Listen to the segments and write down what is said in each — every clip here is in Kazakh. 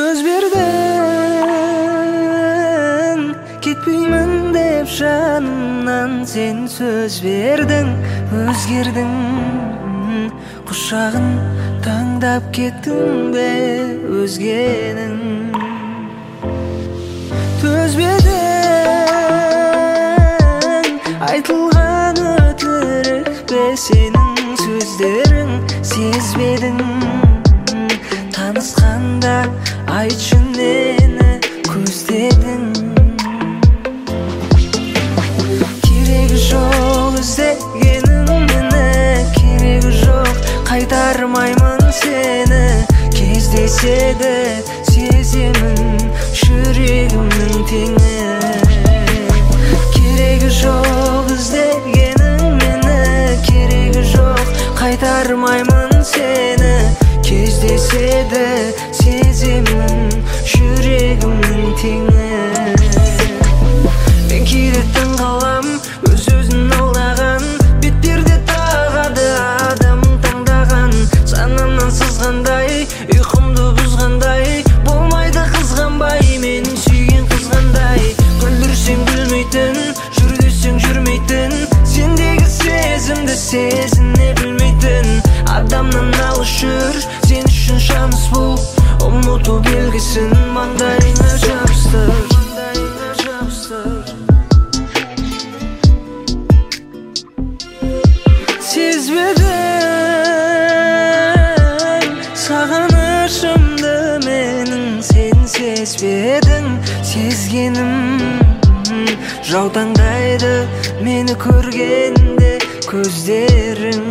Söz verdin, ketpeymin dep janımdan. Sen söz verdin, özgerdin. Kuşağın tаңдап kettin be özgenin. Төзбедің, айтылған өтірік бе сенің сөздерің. Сезбедің, танысқанда айтшы нені көздедің. Керегі жоқ іздегенің мені, керегі жоқ қайтармаймын сені. Кездеседі сеземін жүрегімнің теңі. Керегі жоқ іздегенің мені, керегі жоқ қайтармаймын сені. Кездеседі сеземін жүрегімнің теңі. Мен келетін қалам өз-өзін алдаған, бетперде тағады адамын таңдаған. Санамнан сызғандай, ұйқымды бұзғандай, болмайды қызғанбай менің сүйген қызғандай. Күлдірсең күлмейтін, жүр десең жүрмейтін, сендегі сезімді сезіне білмейтін. Адамнан алыс жүр, сен үшін шанс бұл, ұмыту белгісін маңдайыңа жабыстыр. Сезбедің сағынышымды менің, сен сезбедің сезгенім. Жаутаңдайды мені көргенде көздерің.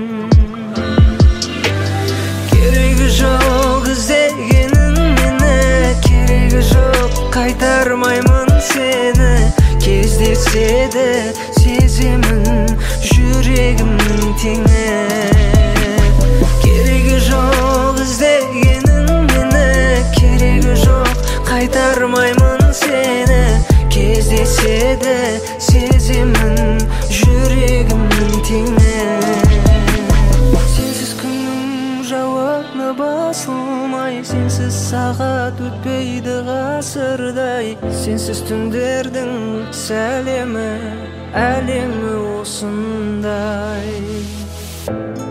Керегі жоқ іздегенің мені, керегі жоқ қайтармаймын сені. Кездеседі сеземін жүрегімнің теңі. Керегі жоқ іздегенің мені, керегі жоқ қайтармаймын сені. Кездеседі сеземін жүрегімнің теңі. Сенсіз күннің жауабына басылмай, сенсіз сағат өтпейді ғасырдай. Сенсіз түндердің сәлемі, әлемі осындай.